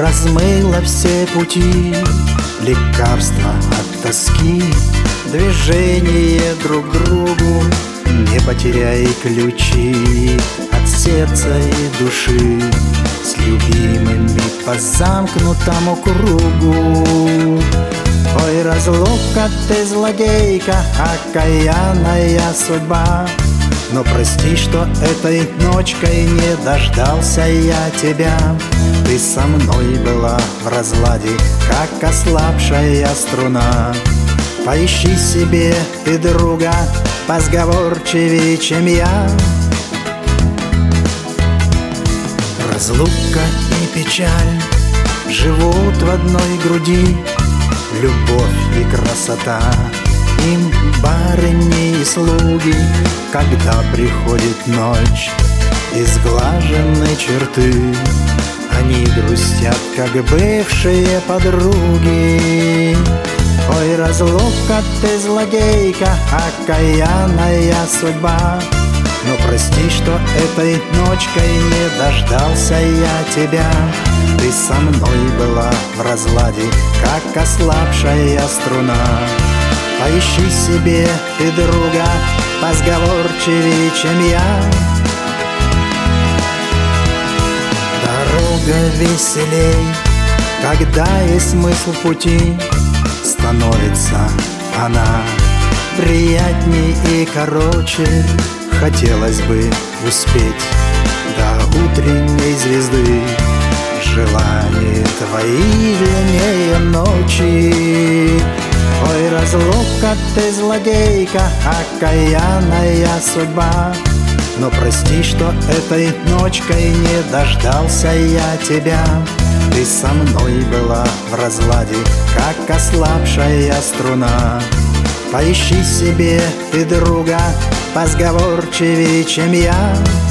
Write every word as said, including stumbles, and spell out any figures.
размыла все пути, лекарства от тоски, движение друг к другу. Не потеряй ключи от сердца и души, с любимыми по замкнутому кругу. Ой, разлука, ты злодейка, окаянная судьба. Но прости, что этой ночкой не дождался я тебя. Ты со мной была в разладе, как ослабшая струна. Поищи себе ты друга позговорчивее, чем я. Разлука и печаль живут в одной груди, любовь и красота им барыни и слуги. Когда приходит ночь и сглажены черты, они грустят, как бывшие подруги. Ой, разлука, ты злодейка, окаянная судьба. Но прости, что этой ночкой не дождался я тебя. Ты со мной была в разладе, как ослабшая струна. Поищи себе ты друга позговорчивее, чем я. Дорога веселей, когда есть смысл пути, становится она приятней и короче. Хотелось бы успеть до утренней звезды, желания твои длиннее ночи. Ой, разлука, ты злодейка, окаянная судьба. Но прости, что этой ночкой не дождался я тебя. Ты со мной была в разладе, как ослабшая струна. Поищи себе ты друга позговорчивее, чем я.